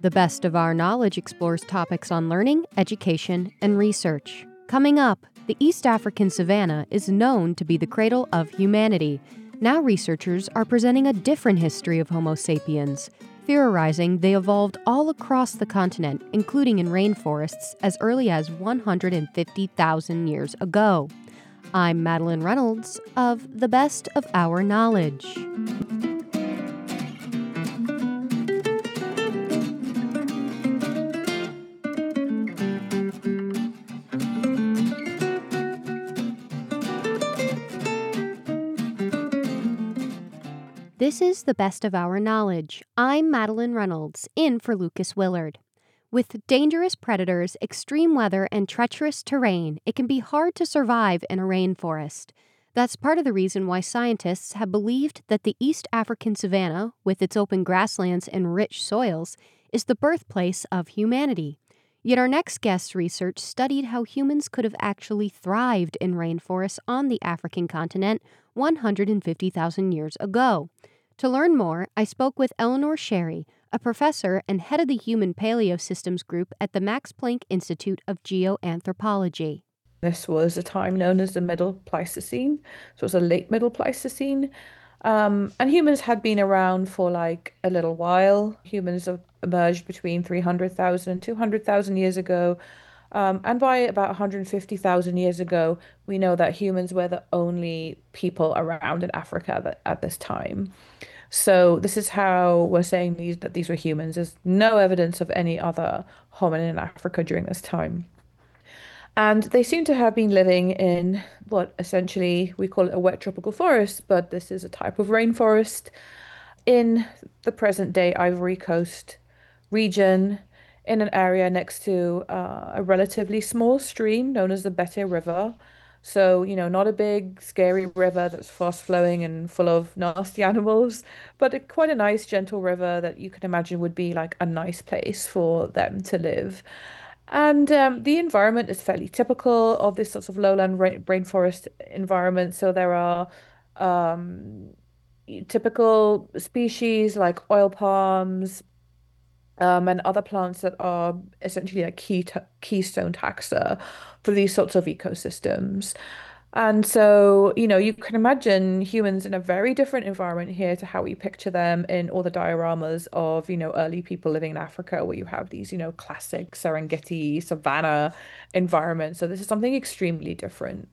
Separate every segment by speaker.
Speaker 1: The Best of Our Knowledge explores topics on learning, education, and research. Coming up, the East African savanna is known to be the cradle of humanity. Now researchers are presenting a different history of Homo sapiens, theorizing they evolved all across the continent, including in rainforests, as early as 150,000 years ago. I'm Madeline Reynolds of The Best of Our Knowledge. This is The Best of Our Knowledge. I'm Madeline Reynolds, in for Lucas Willard. With dangerous predators, extreme weather, and treacherous terrain, it can be hard to survive in a rainforest. That's part of the reason why scientists have believed that the East African savanna, with its open grasslands and rich soils, is the birthplace of humanity. Yet our next guest's research studied how humans could have actually thrived in rainforests on the African continent 150,000 years ago. To learn more, I spoke with Eleanor Sherry, a professor and head of the Human Paleosystems Group at the Max Planck Institute of Geoanthropology.
Speaker 2: This was a time known as the Middle Pleistocene, so it was a late Middle Pleistocene. And humans had been around for like a little while. Humans have emerged between 300,000 and 200,000 years ago. And by about 150,000 years ago, we know that humans were the only people around in Africa at this time. So this is how we're saying that these were humans. There's no evidence of any other hominin in Africa during this time. And they seem to have been living in what essentially we call it a wet tropical forest, but this is a type of rainforest in the present day Ivory Coast region, in an area next to a relatively small stream known as the Bete River. So, not a big, scary river that's fast flowing and full of nasty animals, but quite a nice, gentle river that you can imagine would be like a nice place for them to live. And the environment is fairly typical of this sort of lowland rainforest environment. So there are um, typical species like oil palms, and other plants that are essentially like keystone taxa for these sorts of ecosystems. And so, you can imagine humans in a very different environment here to how we picture them in all the dioramas of, early people living in Africa, where you have these, classic Serengeti, savanna environments. So this is something extremely different.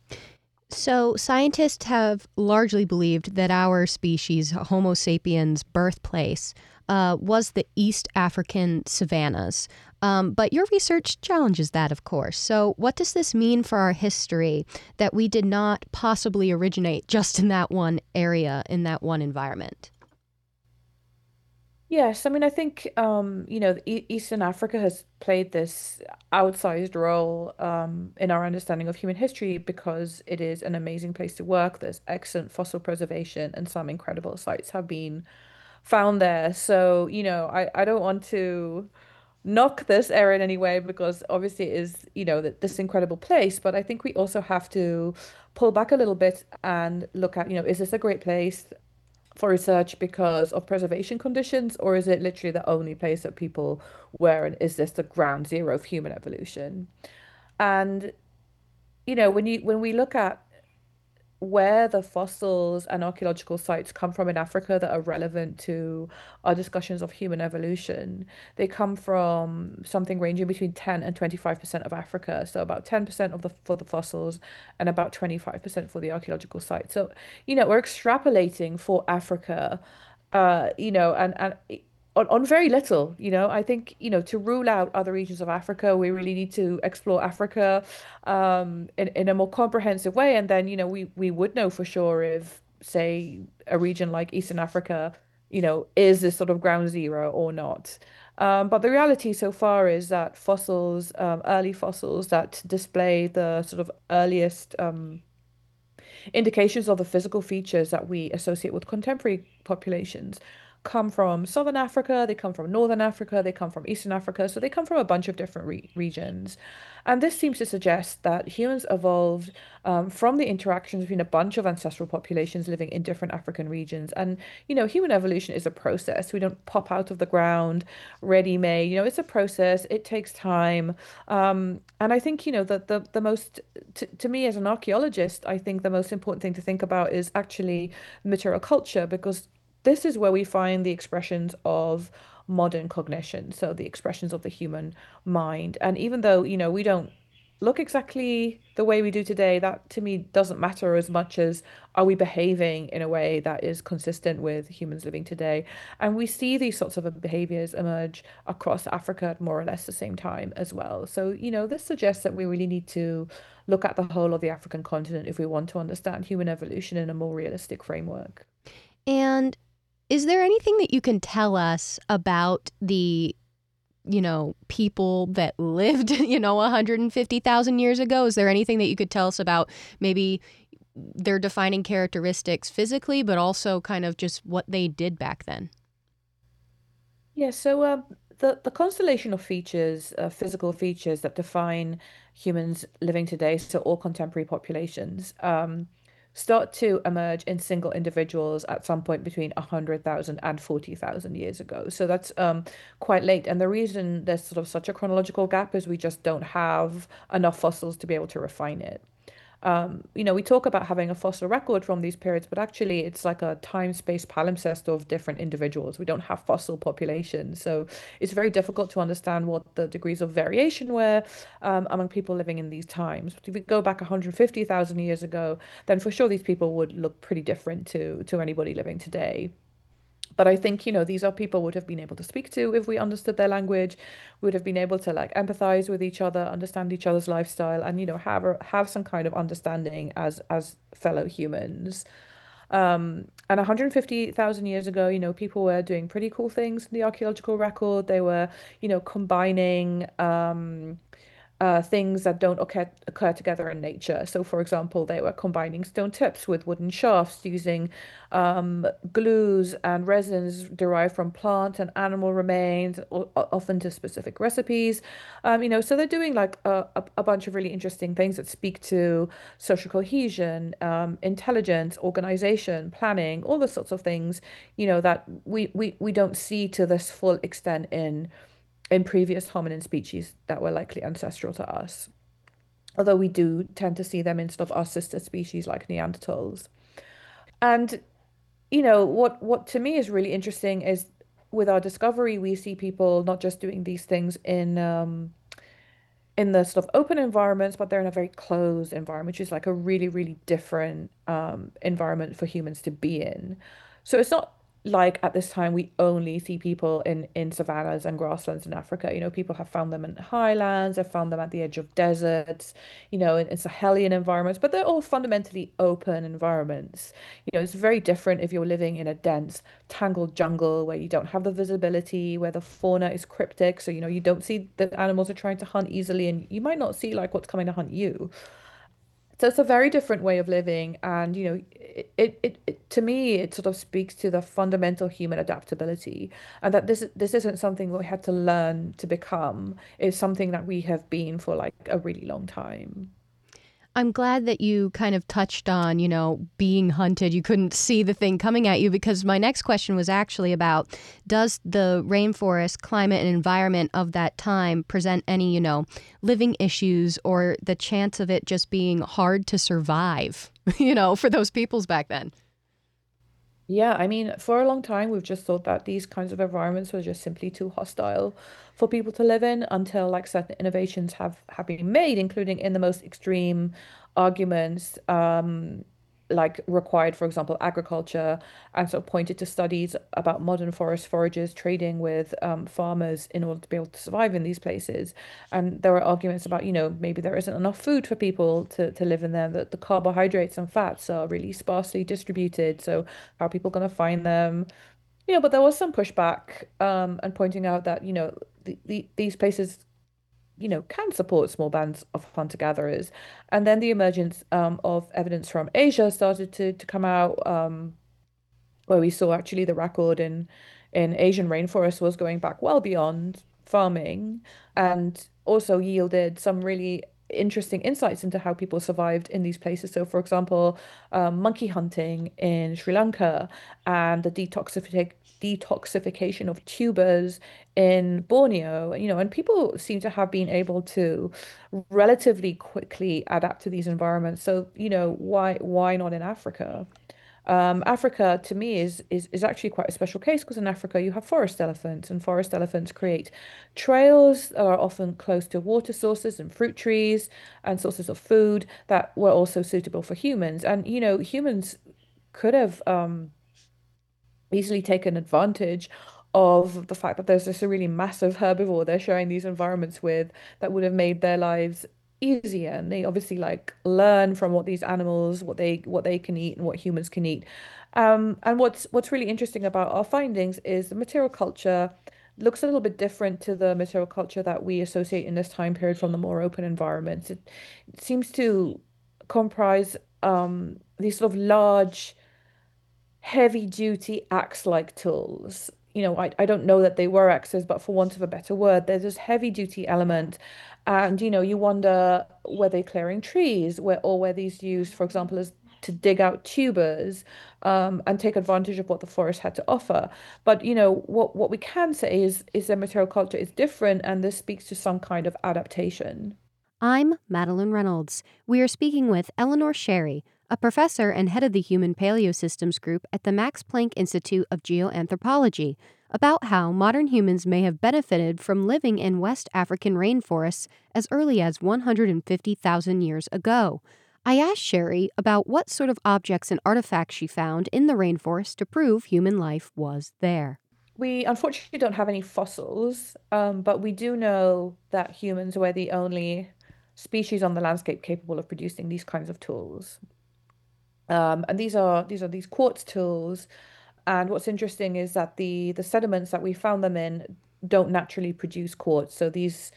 Speaker 1: So, scientists have largely believed that our species, Homo sapiens' birthplace, was the East African savannas. But your research challenges that, of course. So, what does this mean for our history that we did not possibly originate just in that one area, in that one environment?
Speaker 2: Yes, I mean, I think Eastern Africa has played this outsized role in our understanding of human history because it is an amazing place to work. There's excellent fossil preservation, and some incredible sites have been found there. So, I don't want to knock this area in any way because obviously it is, this incredible place. But I think we also have to pull back a little bit and look at, is this a great place for research because of preservation conditions, or is it literally the only place that people were, and is this the ground zero of human evolution? And when we look at where the fossils and archaeological sites come from in Africa that are relevant to our discussions of human evolution, they come from something ranging between 10 and 25% of Africa. So about 10% of the for the fossils and about 25% for the archaeological sites. So, we're extrapolating for Africa, and on very little, I think, to rule out other regions of Africa, we really need to explore Africa in a more comprehensive way. And then, we would know for sure if, say, a region like Eastern Africa, is this sort of ground zero or not. But the reality so far is that fossils, early fossils that display the sort of earliest indications of the physical features that we associate with contemporary populations come from Southern Africa, they come from Northern Africa, they come from Eastern Africa. So they come from a bunch of different regions. And this seems to suggest that humans evolved from the interactions between a bunch of ancestral populations living in different African regions. And, human evolution is a process. We don't pop out of the ground ready-made. It's a process. It takes time. And I think, the most, to me as an archaeologist, I think the most important thing to think about is actually material culture, because this is where we find the expressions of modern cognition, so the expressions of the human mind. And even though, we don't look exactly the way we do today, that to me doesn't matter as much as are we behaving in a way that is consistent with humans living today. And we see these sorts of behaviors emerge across Africa at more or less the same time as well. So, this suggests that we really need to look at the whole of the African continent if we want to understand human evolution in a more realistic framework.
Speaker 1: And is there anything that you can tell us about the people that lived, 150,000 years ago? Is there anything that you could tell us about maybe their defining characteristics physically, but also kind of just what they did back then?
Speaker 2: Yeah, so the constellation of features, physical features that define humans living today, so all contemporary populations, start to emerge in single individuals at some point between 100,000 and 40,000 years ago. So that's quite late. And the reason there's sort of such a chronological gap is we just don't have enough fossils to be able to refine it. We talk about having a fossil record from these periods, but actually it's like a time-space palimpsest of different individuals. We don't have fossil populations. So it's very difficult to understand what the degrees of variation were among people living in these times. But if we go back 150,000 years ago, then for sure these people would look pretty different to anybody living today. But I think, these are people would have been able to speak to if we understood their language, would have been able to like empathize with each other, understand each other's lifestyle, and have some kind of understanding as fellow humans. And 150,000 years ago, people were doing pretty cool things in the archaeological record. They were, combining things that don't occur together in nature. So, for example, they were combining stone tips with wooden shafts using glues and resins derived from plant and animal remains, often to specific recipes. So they're doing like a bunch of really interesting things that speak to social cohesion, intelligence, organization, planning, all the sorts of things, that we don't see to this full extent in previous hominin species that were likely ancestral to us. Although we do tend to see them in sort of our sister species like Neanderthals. And what to me is really interesting is with our discovery, we see people not just doing these things in the sort of open environments, but they're in a very closed environment, which is like a really, really different environment for humans to be in. So it's not like at this time we only see people in savannas and grasslands in Africa. People have found them in highlands, have found them at the edge of deserts, in Sahelian environments, but they're all fundamentally open environments. It's very different if you're living in a dense, tangled jungle where you don't have the visibility, where the fauna is cryptic. So, you don't see the animals are trying to hunt easily, and you might not see like what's coming to hunt you. So it's a very different way of living, and to me it sort of speaks to the fundamental human adaptability, and that this isn't something we had to learn to become. It's something that we have been for like a really long time.
Speaker 1: I'm glad that you kind of touched on, being hunted. You couldn't see the thing coming at you, because my next question was actually about, does the rainforest climate and environment of that time present any, living issues or the chance of it just being hard to survive, for those peoples back then?
Speaker 2: Yeah, I mean, for a long time, we've just thought that these kinds of environments were just simply too hostile for people to live in until like certain innovations have been made, including in the most extreme arguments, like required, for example, agriculture, and sort of pointed to studies about modern forest foragers trading with farmers in order to be able to survive in these places. And there were arguments about, maybe there isn't enough food for people to live in there, that the carbohydrates and fats are really sparsely distributed. So how are people going to find them? But there was some pushback and pointing out that, these places, can support small bands of hunter-gatherers. And then the emergence of evidence from Asia started to come out, where we saw actually the record in in Asian rainforests was going back well beyond farming and also yielded some really interesting insights into how people survived in these places. So, for example, monkey hunting in Sri Lanka and the detoxification of tubers in Borneo, and people seem to have been able to relatively quickly adapt to these environments. So, why not in Africa? Africa to me is actually quite a special case because in Africa you have forest elephants, and forest elephants create trails that are often close to water sources and fruit trees and sources of food that were also suitable for humans. And humans could have easily taken advantage of the fact that there's this really massive herbivore they're sharing these environments with that would have made their lives easier. And they obviously like learn from what these animals, what they can eat and what humans can eat. And what's really interesting about our findings is the material culture looks a little bit different to the material culture that we associate in this time period from the more open environments. It seems to comprise these sort of large heavy duty axe like tools. I don't know that they were axes, but for want of a better word, there's this heavy duty element. And you wonder were they clearing trees, or were these used, for example, as to dig out tubers and take advantage of what the forest had to offer. But what we can say is their material culture is different, and this speaks to some kind of adaptation.
Speaker 1: I'm Madeline Reynolds. We are speaking with Eleanor Sherry, a professor and head of the Human Paleosystems Group at the Max Planck Institute of Geoanthropology, about how modern humans may have benefited from living in West African rainforests as early as 150,000 years ago. I asked Sherry about what sort of objects and artifacts she found in the rainforest to prove human life was there.
Speaker 2: We unfortunately don't have any fossils, but we do know that humans were the only species on the landscape capable of producing these kinds of tools. And these quartz tools. And what's interesting is that the sediments that we found them in don't naturally produce quartz. So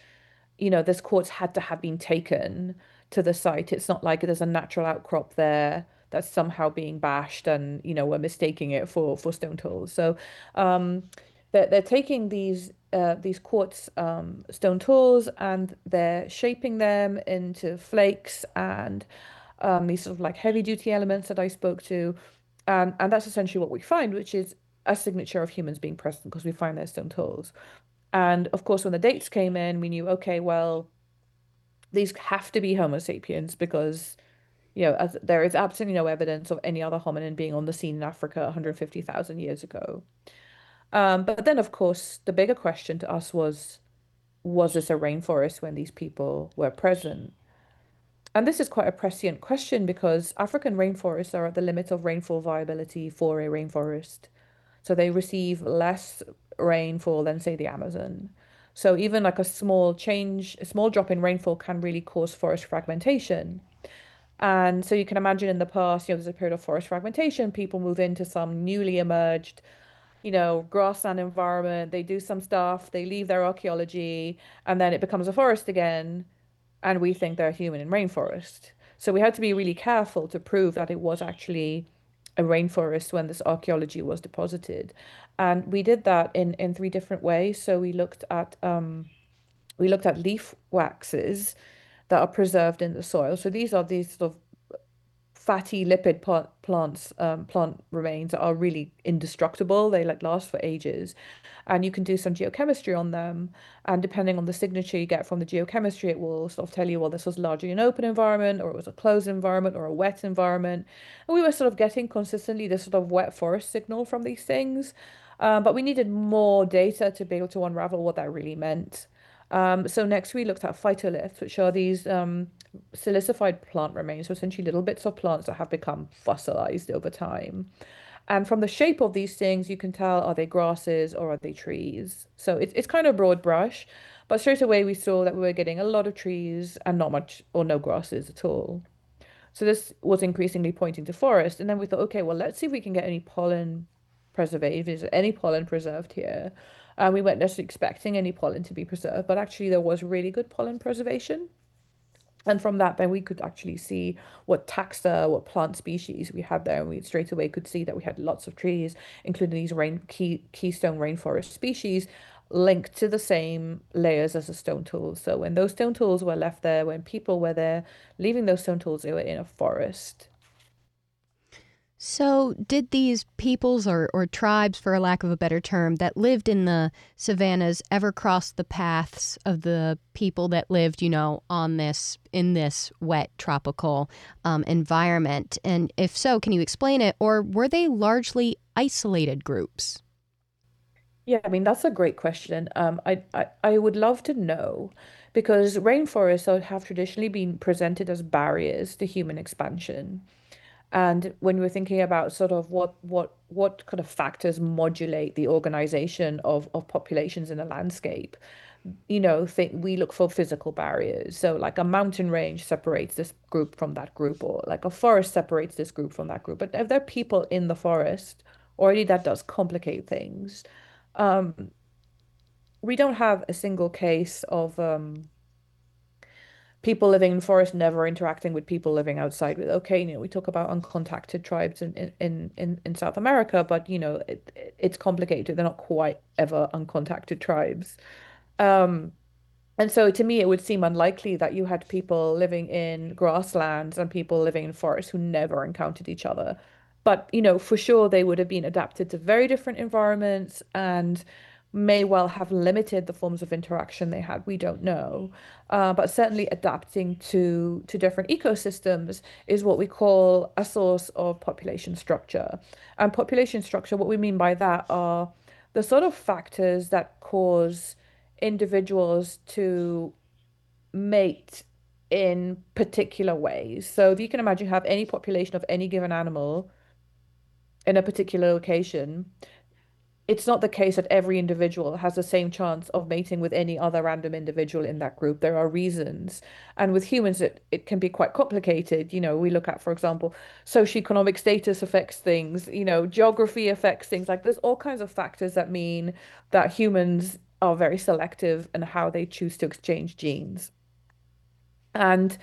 Speaker 2: this quartz had to have been taken to the site. It's not like there's a natural outcrop there that's somehow being bashed and we're mistaking it for stone tools. So they're taking these quartz stone tools and they're shaping them into flakes and these sort of like heavy duty elements that I spoke to. And that's essentially what we find, which is a signature of humans being present because we find their stone tools. And of course, when the dates came in, we knew, okay, well, these have to be Homo sapiens because, as there is absolutely no evidence of any other hominin being on the scene in Africa 150,000 years ago. But then, of course, the bigger question to us was this a rainforest when these people were present? And this is quite a prescient question because African rainforests are at the limit of rainfall viability for a rainforest. So they receive less rainfall than, say, the Amazon. So even like a small drop in rainfall can really cause forest fragmentation. And so you can imagine in the past, there's a period of forest fragmentation. People move into some newly emerged, grassland environment. They do some stuff, they leave their archaeology, and then it becomes a forest again and we think they're human in rainforest. So we had to be really careful to prove that it was actually a rainforest when this archaeology was deposited. And we did that in three different ways. So we looked at leaf waxes that are preserved in the soil. So these are these sort of fatty lipid plant remains that are really indestructible. They like last for ages, and you can do some geochemistry on them. And depending on the signature you get from the geochemistry, it will sort of tell you, well, this was largely an open environment, or it was a closed environment, or a wet environment. And we were sort of getting consistently this sort of wet forest signal from these things, but we needed more data to be able to unravel what that really meant. So next we looked at phytoliths, which are these silicified plant remains, so essentially little bits of plants that have become fossilized over time. And from the shape of these things, you can tell are they grasses or are they trees? So it's kind of broad brush, but straight away we saw that we were getting a lot of trees and not much or no grasses at all. So this was increasingly pointing to forest. And then we thought, okay, well, let's see if we can get any pollen preserved. Is there any pollen preserved here? And we weren't necessarily expecting any pollen to be preserved, but actually there was really good pollen preservation. And from that, then we could actually see what taxa, what plant species we had there. And we straight away could see that we had lots of trees, including these keystone rainforest species, linked to the same layers as the stone tools. So when those stone tools were left there, when people were there leaving those stone tools, they were in a forest.
Speaker 1: So, did these peoples or tribes, for a lack of a better term, that lived in the savannas ever cross the paths of the people that lived, on this wet tropical environment? And if so, can you explain it? Or were they largely isolated groups?
Speaker 2: Yeah, I mean, that's a great question. I would love to know because have traditionally been presented as barriers to human expansion. And when we're thinking about sort of what kind of factors modulate the organization of populations in a landscape, think we look for physical barriers. So like a mountain range separates this group from that group, or like a forest separates this group from that group. But if there are people in the forest, already that does complicate things. Um, we don't have a single case of people living in forest never interacting with people living outside with okay, we talk about uncontacted tribes in South America, but it's complicated. They're not quite ever uncontacted tribes. Um, and so to me, it would seem unlikely that you had people living in grasslands and people living in forests who never encountered each other. But, for sure, they would have been adapted to very different environments and may well have limited the forms of interaction they had. We don't know. But certainly adapting to different ecosystems is what we call a source of population structure. And population structure, what we mean by that are the sort of factors that cause individuals to mate in particular ways. So if you can imagine you have any population of any given animal in a particular location, it's not the case that every individual has the same chance of mating with any other random individual in that group. There are reasons. And with humans, it can be quite complicated. We look at, for example, socioeconomic status affects things, geography affects things. Like there's all kinds of factors that mean that humans are very selective in how they choose to exchange genes. And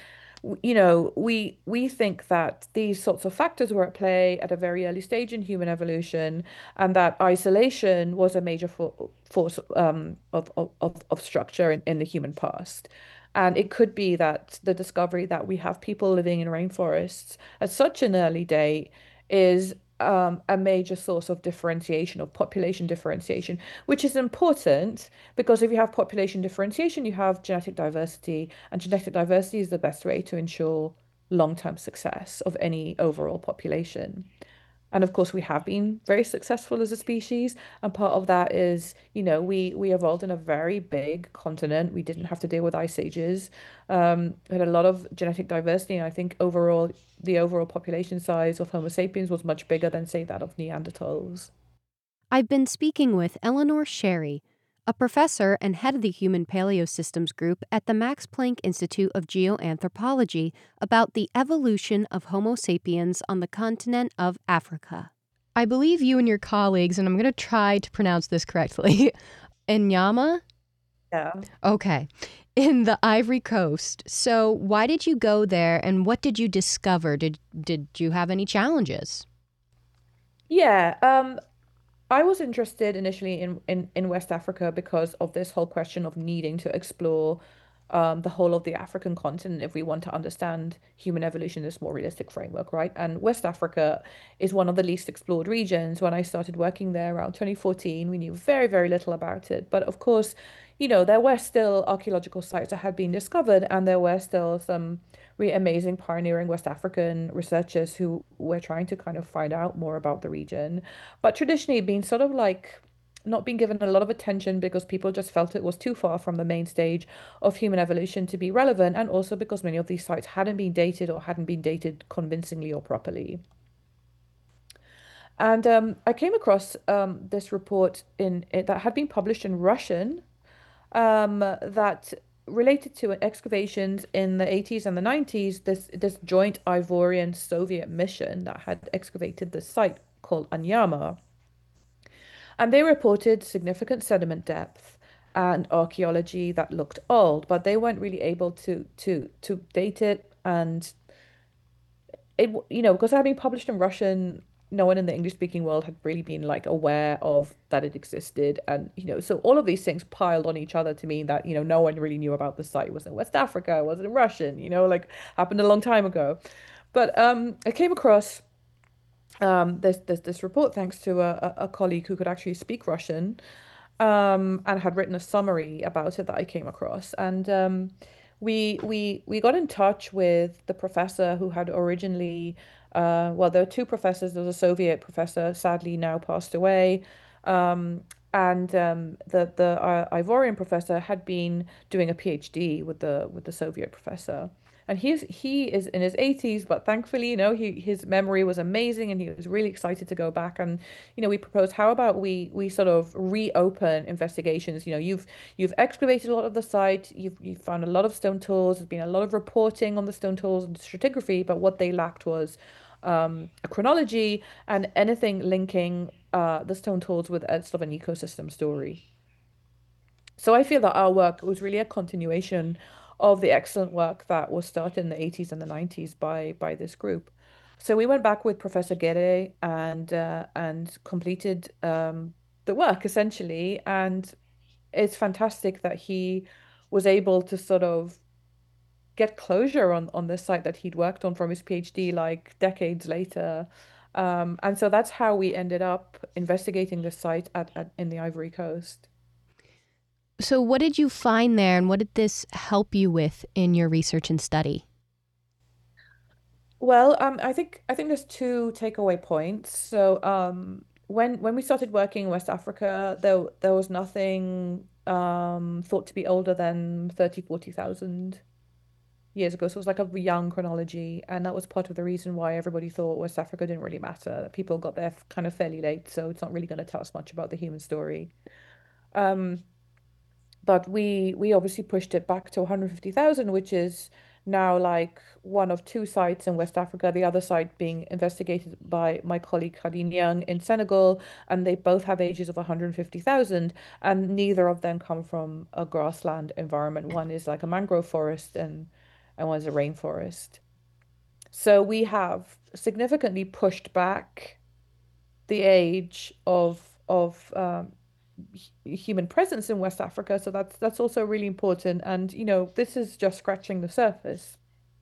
Speaker 2: we think that these sorts of factors were at play at a very early stage in human evolution, and that isolation was a major force of structure in the human past. And it could be that the discovery that we have people living in rainforests at such an early date is a major source of differentiation, of population differentiation, which is important because if you have population differentiation, you have genetic diversity, and genetic diversity is the best way to ensure long-term success of any overall population. And of course, we have been very successful as a species. And part of that is, we evolved in a very big continent. We didn't have to deal with ice ages. We had a lot of genetic diversity. And I think overall, the overall population size of Homo sapiens was much bigger than, say, that of Neanderthals.
Speaker 1: I've been speaking with Eleanor Sherry, a professor and head of the Human Paleosystems Group at the Max Planck Institute of Geoanthropology, about the evolution of Homo sapiens on the continent of Africa. I believe you and your colleagues, and I'm going to try to pronounce this correctly, Enyama?
Speaker 2: Yeah.
Speaker 1: Okay. In the Ivory Coast. So, why did you go there and what did you discover? Did you have any challenges?
Speaker 2: Yeah. I was interested initially in West Africa because of this whole question of needing to explore the whole of the African continent if we want to understand human evolution in this more realistic framework, right? And West Africa is one of the least explored regions. When I started working there around 2014, we knew very, very little about it. But of course, there were still archaeological sites that had been discovered, and there were still some really amazing pioneering West African researchers who were trying to kind of find out more about the region. But traditionally, been sort of like not being given a lot of attention because people just felt it was too far from the main stage of human evolution to be relevant, and also because many of these sites hadn't been dated or hadn't been dated convincingly or properly. And I came across this report in it that had been published in Russian that related to excavations in the 80s and the 90s, this joint Ivorian Soviet mission that had excavated this site called Anyama. And they reported significant sediment depth and archaeology that looked old, but they weren't really able to date it. And because it had been published in Russian, no one in the English speaking world had really been like aware of that it existed. And, so all of these things piled on each other to mean that, no one really knew about the site. Was it West Africa? Was it in Russian? Like happened a long time ago. But I came across there's this report thanks to a colleague who could actually speak Russian, and had written a summary about it that I came across. And we got in touch with the professor who had originally, well, there were two professors. There was a Soviet professor, sadly now passed away, um, and the Ivorian professor had been doing a PhD with the Soviet professor. And he is in his 80s, but thankfully, his memory was amazing, and he was really excited to go back. And we proposed, how about we sort of reopen investigations? You've excavated a lot of the site, you've found a lot of stone tools, there's been a lot of reporting on the stone tools and stratigraphy, but what they lacked was a chronology and anything linking the stone tools with a sort of an ecosystem story. So I feel that our work was really a continuation of the excellent work that was started in the 80s and the 90s by this group. So we went back with Professor Gere and completed the work essentially. And it's fantastic that he was able to sort of get closure on this site that he'd worked on from his PhD like decades later. And so that's how we ended up investigating the site in the Ivory Coast.
Speaker 1: So, what did you find there, and what did this help you with in your research and study?
Speaker 2: Well, I think there's two takeaway points. So, when we started working in West Africa, there was nothing thought to be older than 30, 40,000 years ago. So it was like a young chronology, and that was part of the reason why everybody thought West Africa didn't really matter. People got there kind of fairly late, so it's not really going to tell us much about the human story. Um, but we obviously pushed it back to 150,000, which is now like one of two sites in West Africa, the other site being investigated by my colleague Khadine Young in Senegal, and they both have ages of 150,000, and neither of them come from a grassland environment. One is like a mangrove forest, and one is a rainforest. So we have significantly pushed back the age of human presence in West Africa. So that's also really important. And this is just scratching the surface.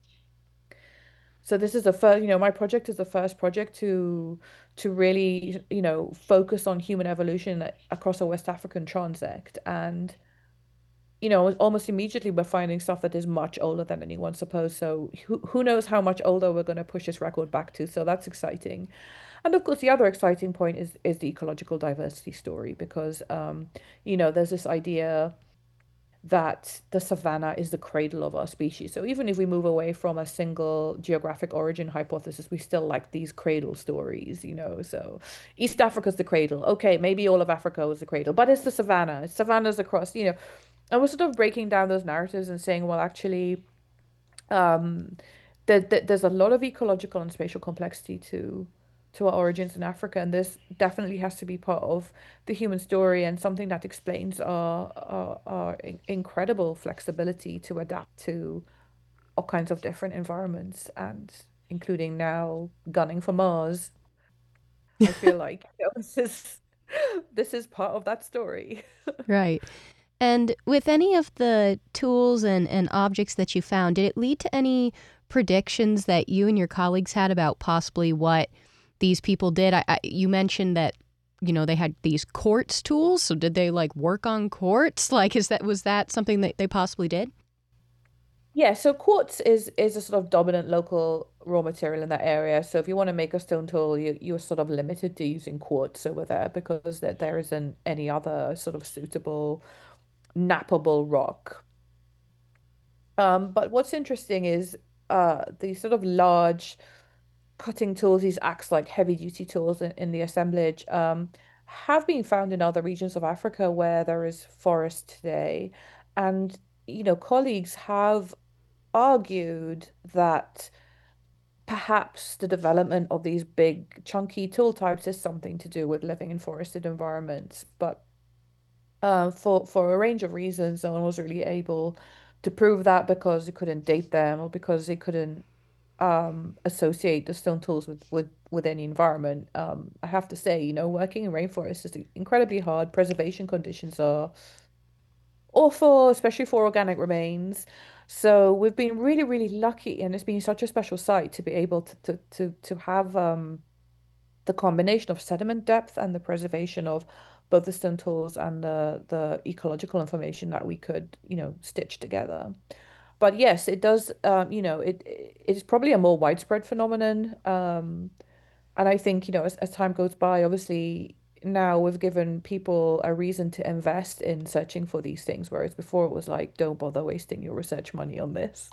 Speaker 2: So this is the first, my project is the first project to really, focus on human evolution across a West African transect. And almost immediately we're finding stuff that is much older than anyone supposed. So who knows how much older we're going to push this record back to. So that's exciting. And of course, the other exciting point is the ecological diversity story, because there's this idea that the savannah is the cradle of our species. So even if we move away from a single geographic origin hypothesis, we still like these cradle stories. So East Africa's the cradle. Okay, maybe all of Africa was the cradle, but it's the savannah. It's savannas across. And we're sort of breaking down those narratives and saying, well, actually, um, there's a lot of ecological and spatial complexity to our origins in Africa, and this definitely has to be part of the human story and something that explains our incredible flexibility to adapt to all kinds of different environments, and including now gunning for Mars. I feel like this is part of that story.
Speaker 1: Right. And with any of the tools and objects that you found, did it lead to any predictions that you and your colleagues had about possibly what these people did? You mentioned that, they had these quartz tools. So did they like work on quartz? Like, was that something that they possibly did?
Speaker 2: Yeah, so quartz is a sort of dominant local raw material in that area. So if you want to make a stone tool, you're sort of limited to using quartz over there, because there isn't any other sort of suitable nappable rock. But what's interesting is these sort of large cutting tools, these axe like heavy duty tools in the assemblage, have been found in other regions of Africa where there is forest today. And colleagues have argued that perhaps the development of these big chunky tool types is something to do with living in forested environments. But For a range of reasons. No one was really able to prove that because they couldn't date them or because they couldn't associate the stone tools with any environment. I have to say, working in rainforests is incredibly hard. Preservation conditions are awful, especially for organic remains. So we've been really, really lucky, and it's been such a special site to be able to have the combination of sediment depth and the preservation of both the stone tools and the ecological information that we could, stitch together. But yes, it does, it's probably a more widespread phenomenon. And I think, as time goes by, obviously now we've given people a reason to invest in searching for these things, whereas before it was like, don't bother wasting your research money on this.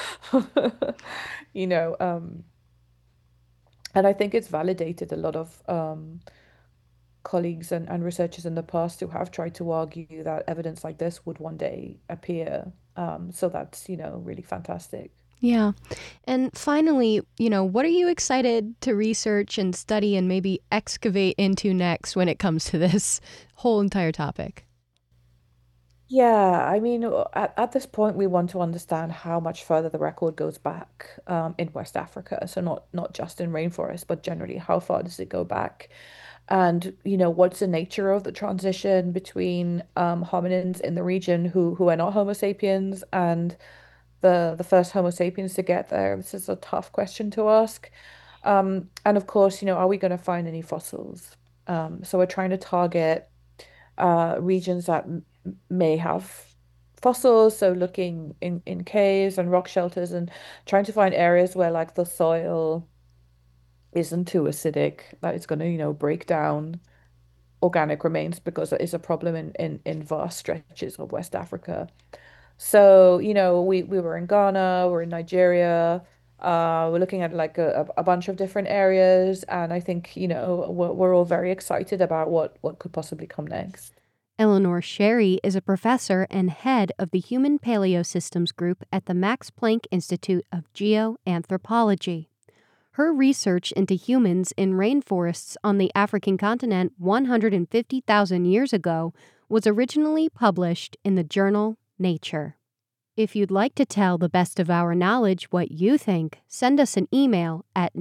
Speaker 2: You know, um, and I think it's validated a lot of colleagues and researchers in the past who have tried to argue that evidence like this would one day appear. So that's, really fantastic.
Speaker 1: Yeah. And finally, what are you excited to research and study and maybe excavate into next when it comes to this whole entire topic?
Speaker 2: Yeah, I mean, at this point, we want to understand how much further the record goes back in West Africa. So not just in rainforest, but generally, how far does it go back? And, what's the nature of the transition between hominins in the region who are not Homo sapiens and the first Homo sapiens to get there? This is a tough question to ask. And of course, are we going to find any fossils? So we're trying to target regions that may have fossils, so looking in caves and rock shelters and trying to find areas where like the soil isn't too acidic, that it's going to, break down organic remains because it is a problem in vast stretches of West Africa. So, we were in Ghana, we're in Nigeria. We're looking at like a bunch of different areas, and I think, we're all very excited about what could possibly come next.
Speaker 1: Eleanor Sherry is a professor and head of the Human Paleosystems Group at the Max Planck Institute of Geoanthropology. Her research into humans in rainforests on the African continent 150,000 years ago was originally published in the journal Nature. If you'd like to tell the best of our knowledge what you think, send us an email at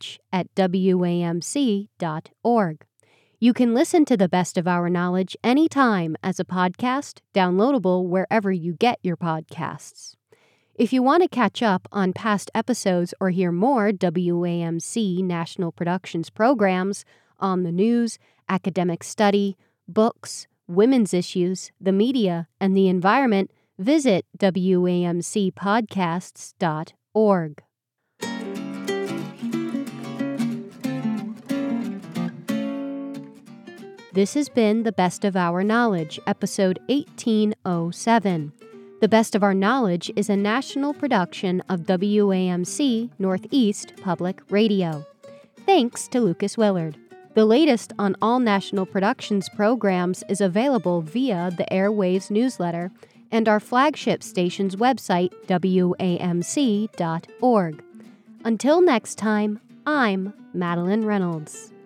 Speaker 1: knowledge@wamc.org. You can listen to the best of our knowledge anytime as a podcast, downloadable wherever you get your podcasts. If you want to catch up on past episodes or hear more WAMC National Productions programs on the news, academic study, books, women's issues, the media, and the environment, visit WAMCpodcasts.org. This has been The Best of Our Knowledge, episode 1807. The Best of Our Knowledge is a national production of WAMC Northeast Public Radio. Thanks to Lucas Willard. The latest on all National Productions programs is available via the Airwaves newsletter and our flagship station's website, WAMC.org. Until next time, I'm Madeline Reynolds.